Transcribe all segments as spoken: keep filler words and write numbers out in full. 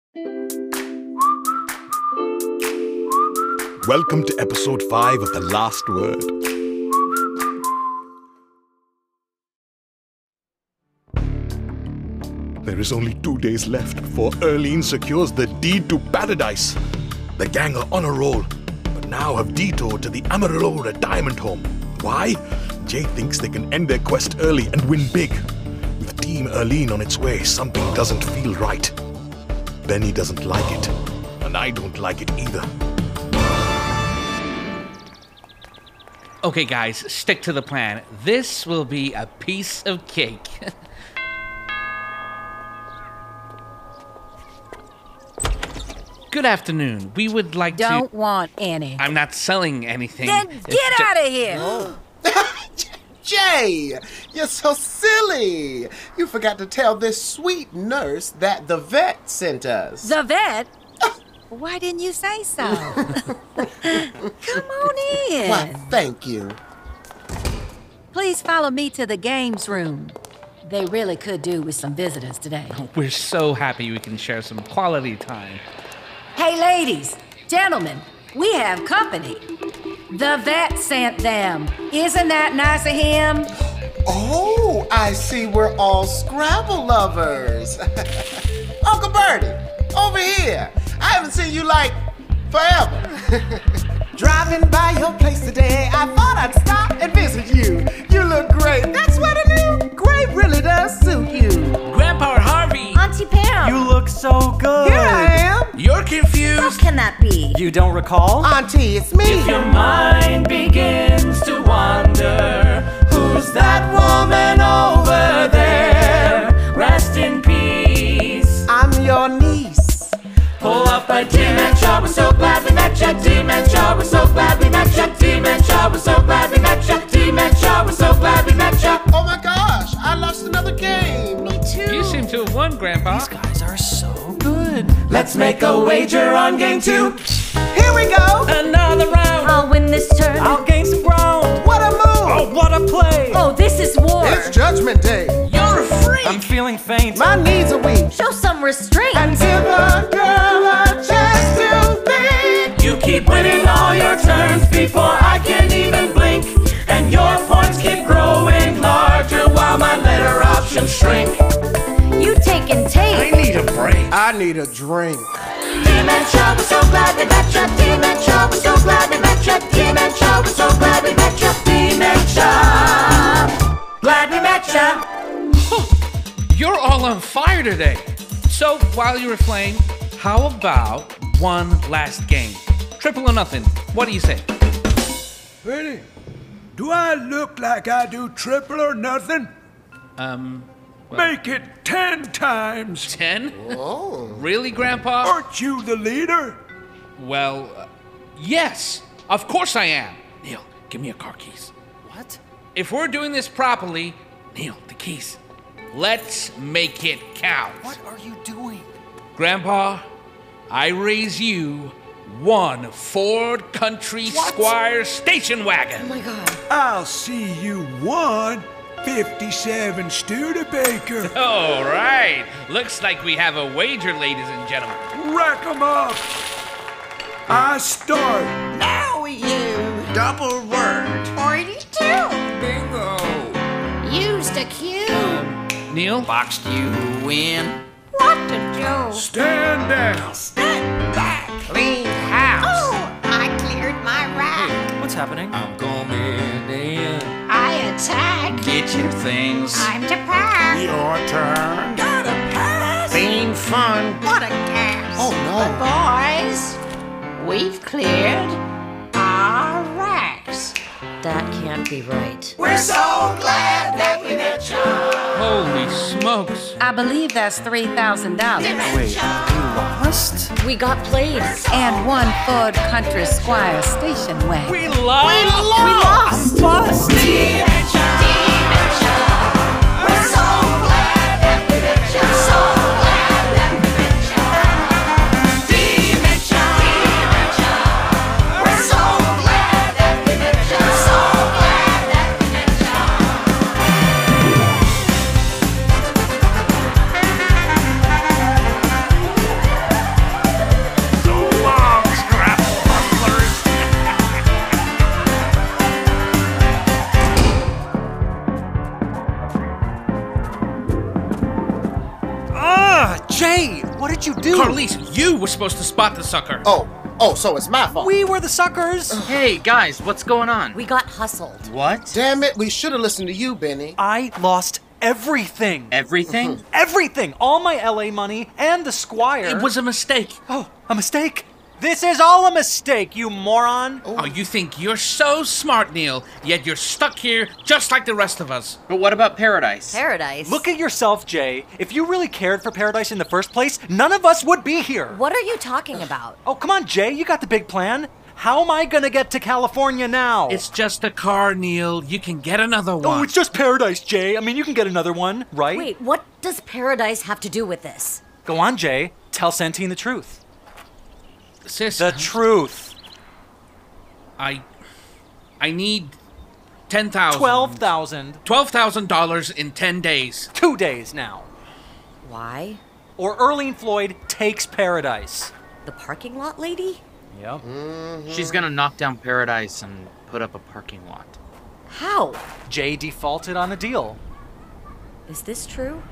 Welcome to episode five of The Last Word. There is only two days left before Erlene secures the deed to paradise. The gang are on a roll, but now have detoured to the Amarillo retirement home. Why? Jay thinks they can end their quest early and win big. With Team Erlene on its way, something doesn't feel right. Benny doesn't like it, and I don't like it either. Okay, guys, stick to the plan. This will be a piece of cake. Good afternoon. We would like Don't to... Don't want any. I'm not selling anything. Then It's get ju- out of here! Oh. Jay, you're so silly. You forgot to tell this sweet nurse that the vet sent us. The vet? Why didn't you say so? Come on in. Why, thank you. Please follow me to the games room. They really could do with some visitors today. We're so happy we can share some quality time. Hey, ladies, gentlemen, we have company. The vet sent them. Isn't that nice of him? Oh, I see we're all Scrabble lovers. Uncle Bertie, over here. I haven't seen you like forever. Driving by your place today, I thought I'd stop and visit you. You look great. That sweater new gray really does suit you. Grandpa Harvey! Auntie Pam. You look so good. Here I am. You're confused! How can that be? You don't recall? Auntie, it's me. If your mind begins to wander, who's that woman over there? Rest in peace. I'm your niece. Pull up a dementia, we're so glad we met ya. Dementia, we're so glad we met ya. Dementia, we're so glad we met ya. Dementia, we're so glad we met ya. Oh my gosh, I lost another game. Me too. You seem to have won, Grandpa. These guys are so good. Let's make a wager on game two. Here we go. Another round. I'll win this turn. I'll gain some ground. What a move. Oh, what a play. Oh, this is war. It's Judgment Day. You're a freak! I'm feeling faint. My knees are weak. Show some restraint. And give a girl a chance to think. You keep winning all your turns before I can even blink. And your points keep growing larger while my letter options shrink. You take and take. need a break. I need a drink. Dementia, we're so glad we met ya. Dementia, we're so glad we met ya. Dementia, we're so glad we met ya. Dementia, glad we met ya. You're all on fire today. So, while you were playing, how about one last game? Triple or nothing. What do you say? Benny, do I look like I do triple or nothing? Um, Make it ten times. ten? Oh. Really, Grandpa? Aren't you the leader? Well, uh, yes. Of course I am. Neil, give me your car keys. What? If we're doing this properly, Neil, the keys. Let's make it count. What are you doing? Grandpa, I raise you one Ford Country Squire station wagon. Oh my God. I'll see you one fifty-seven Studebaker. All right. Looks like we have a wager, ladies and gentlemen. Rack 'em up. I start. Now you double word. forty-two. Bingo. Used a cue. Neil? Boxed you win. What a joke. Stand down. Step back. Clean house. Oh, I cleared my rack. What's happening? I'm coming in. I attack. Get your things. Time to pack. Your turn. Gotta pass. Been fun. What a gas. Oh, no. But boys, we've cleared our racks. That can't be right. We're so glad that we met you. Holy smokes. I believe that's three thousand dollars. Wait, you lost? We got played. And one Ford Country Squire station wagon. We lost. We lost. I'm busted. Dementia. Dementia. We're so glad that we met you. So glad that we met you. Dementia. Dementia. We're so glad that we met you. So glad that we met you. Jay, what did you do? Carlise, you were supposed to spot the sucker. Oh, oh, so it's my fault. We were the suckers. Hey, guys, what's going on? We got hustled. What? Damn it, we should have listened to you, Benny. I lost everything. Everything? Everything. All my L A money and the Squire. It was a mistake. Oh, a mistake? This is all a mistake, you moron. Oh, you think you're so smart, Neil, yet you're stuck here just like the rest of us. But what about Paradise? Paradise? Look at yourself, Jay. If you really cared for Paradise in the first place, none of us would be here. What are you talking about? Oh, come on, Jay. You got the big plan. How am I gonna get to California now? It's just a car, Neil. You can get another one. Oh, it's just Paradise, Jay. I mean, you can get another one, right? Wait, what does Paradise have to do with this? Go on, Jay. Tell Santine the truth. Sis, The truth. I... I need ten thousand. Twelve thousand. Twelve thousand dollars in ten days. Two days now. Why? Or Earlene Floyd takes Paradise. The parking lot lady? Yep. Mm-hmm. She's gonna knock down Paradise and put up a parking lot. How? Jay defaulted on a deal. Is this true?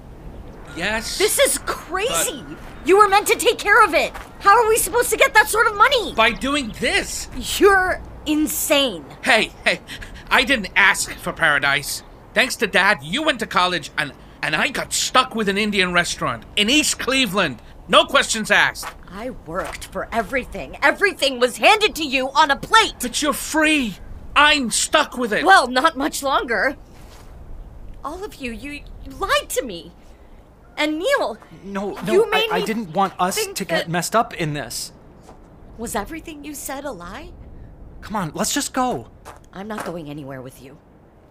Yes. This is crazy! But you were meant to take care of it! How are we supposed to get that sort of money? By doing this. You're insane. Hey, hey, I didn't ask for Paradise. Thanks to Dad, you went to college and, and I got stuck with an Indian restaurant in East Cleveland. No questions asked. I worked for everything. Everything was handed to you on a plate. But you're free. I'm stuck with it. Well, not much longer. All of you, you, you lied to me. And Neil, no, no, you made I, me I didn't want us think to get that- messed up in this. Was everything you said a lie? Come on, let's just go. I'm not going anywhere with you.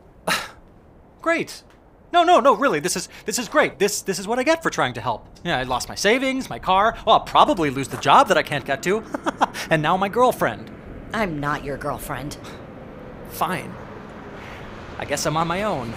Great. No, no, no, really, this is this is great. This this is what I get for trying to help. Yeah, I lost my savings, my car. Well, I'll probably lose the job that I can't get to. And now my girlfriend. I'm not your girlfriend. Fine. I guess I'm on my own.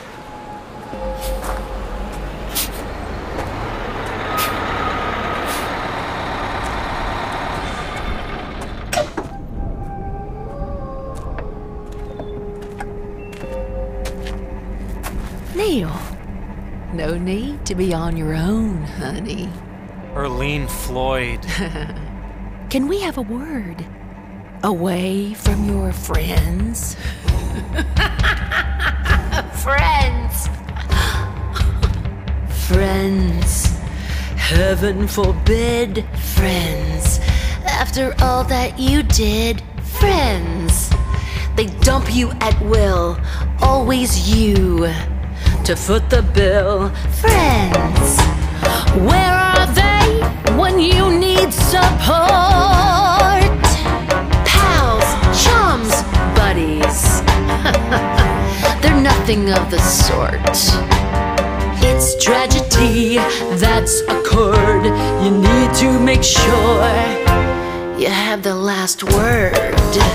Neil, no need to be on your own, honey. Earlene Floyd. Can we have a word? Away from your friends? Friends! Friends. Heaven forbid, friends. After all that you did, friends. They dump you at will, always you to foot the bill. Friends, where are they when you need support? Pals, chums, buddies. They're nothing of the sort. It's tragedy that's occurred. You need to make sure you have the last word.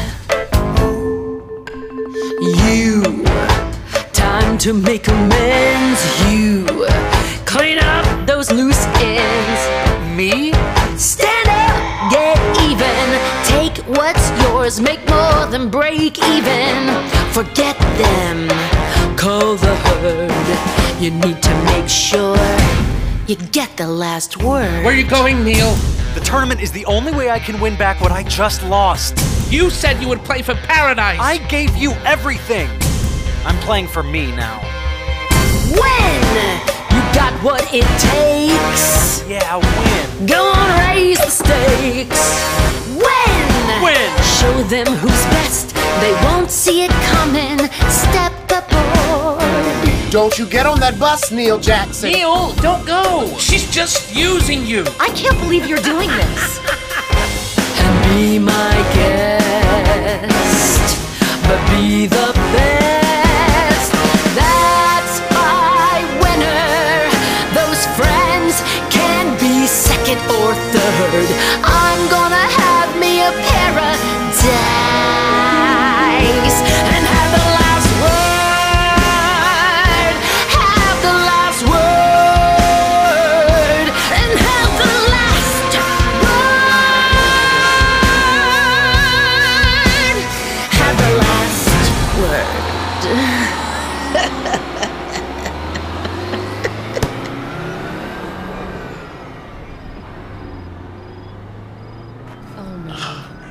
You, time to make amends. You, clean up those loose ends. Me, stand up, get even. Take what's yours, make more than break even. Forget them, call the herd. You need to make sure you get the last word. Where are you going, Neil? The tournament is the only way I can win back what I just lost. You said you would play for Paradise. I gave you everything. I'm playing for me now. When you got what it takes, yeah, win. Go on, raise the stakes. When, win. Show them who's best. They won't see it coming. Step aboard. Don't you get on that bus, Neil Jackson. Neil, don't go. She's just using you. I can't believe you're doing this. And be my guest, but be the best. That's my winner. Those friends can be second or third. I'm gonna have me a paradise and have the last word. Have the last word and have the last word. Have the last word.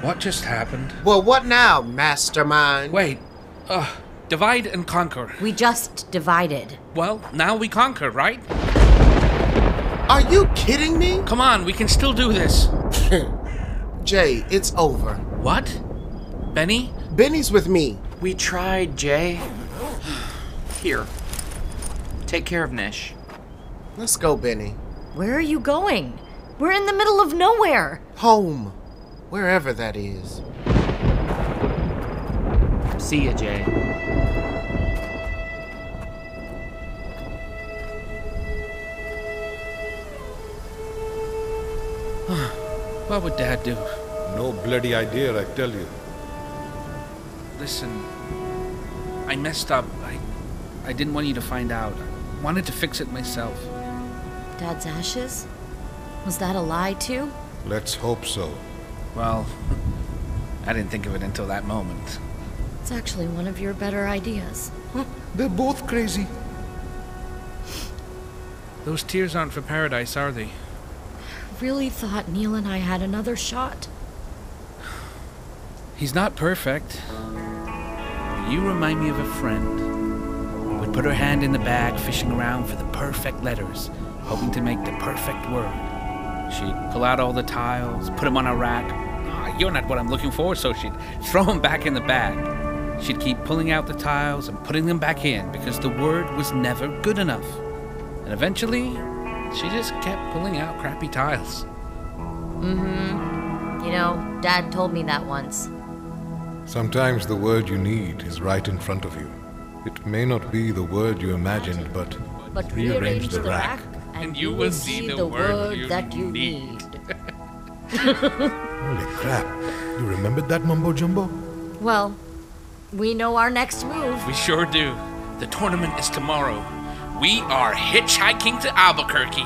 What just happened? Well, what now, mastermind? Wait. Ugh. Divide and conquer. We just divided. Well, now we conquer, right? Are you kidding me? Come on, we can still do this. Jay, it's over. What? Benny? Benny's with me. We tried, Jay. Here. Take care of Nish. Let's go, Benny. Where are you going? We're in the middle of nowhere. Home. Wherever that is. See ya, Jay. What would Dad do? No bloody idea, I tell you. Listen, I messed up. I, I didn't want you to find out. I wanted to fix it myself. Dad's ashes? Was that a lie, too? Let's hope so. Well, I didn't think of it until that moment. It's actually one of your better ideas. They're both crazy. Those tears aren't for paradise, are they? Really thought Neil and I had another shot. He's not perfect. You remind me of a friend. Would put her hand in the bag, fishing around for the perfect letters, hoping to make the perfect word. She'd pull out all the tiles, put them on a rack. Oh, you're not what I'm looking for, so she'd throw them back in the bag. She'd keep pulling out the tiles and putting them back in because the word was never good enough. And eventually, she just kept pulling out crappy tiles. Mm-hmm. You know, Dad told me that once. Sometimes the word you need is right in front of you. It may not be the word you imagined, but, But rearrange the rack, and you will see the word that you need. Holy crap. You remembered that mumbo jumbo? Well, we know our next move. We sure do. The tournament is tomorrow. We are hitchhiking to Albuquerque.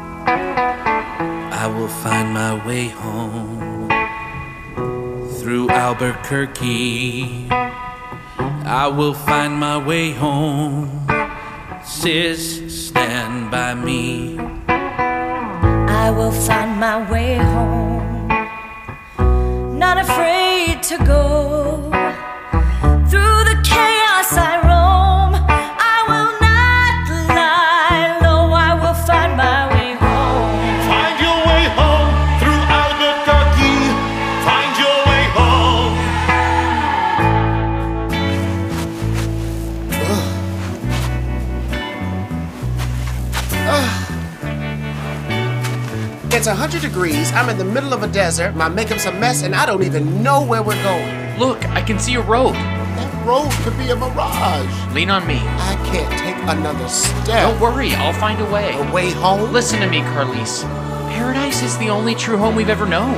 I will find my way home through Albuquerque. I will find my way home. Sis, stand by me. I will find my way home, not afraid to go through the chaos I roam. I will not lie low. I will find my way home. Find your way home through Albuquerque. Find your way home. It's one hundred degrees, I'm in the middle of a desert, my makeup's a mess, and I don't even know where we're going. Look, I can see a road. That road could be a mirage. Lean on me. I can't take another step. Don't worry, I'll find a way. A way home? Listen to me, Carlise. Paradise is the only true home we've ever known.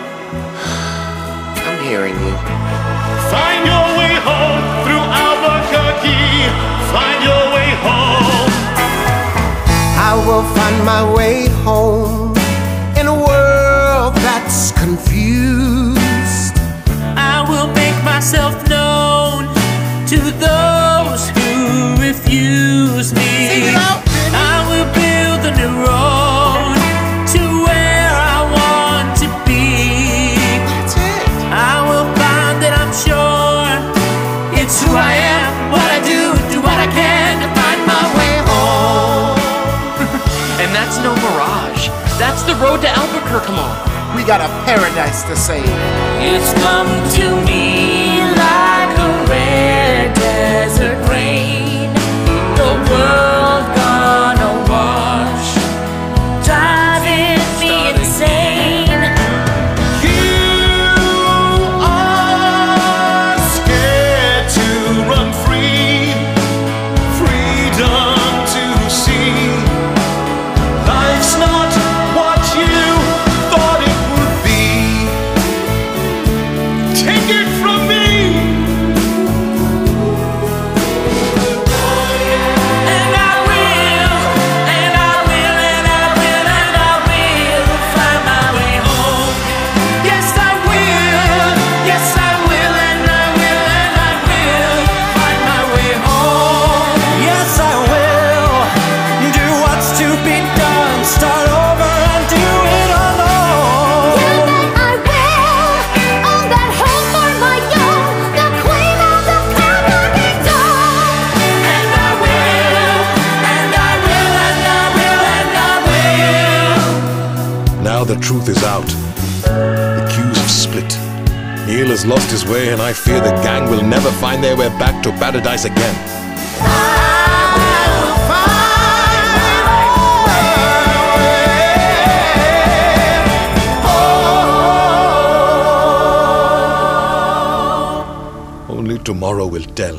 I'm hearing you. Find your way home through Albuquerque. Find your way home. I will find my way home in a world that's confused. I will make myself known to those who refuse me. Sing it out, Benny. I will build a new road to where I want to be. That's it. I will find that I'm sure it's who I am, what I do, do what I can to find my way home. And that's no mirage. That's the road to Albuquerque. Come on. We got a paradise to save. It's come to me like a rare desert rain. The world gonna wash, driving me insane. You are scared to run free. Freedom to see. Life's not what you thought it would be. Take it from me. the truth is out. The queues have split. Neil has lost his way, and I fear the gang will never find their way back to paradise again. Only tomorrow will tell.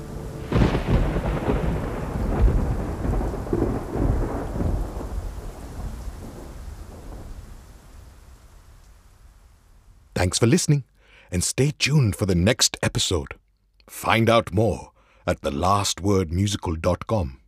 Thanks for listening, and stay tuned for the next episode. Find out more at the last word musical dot com.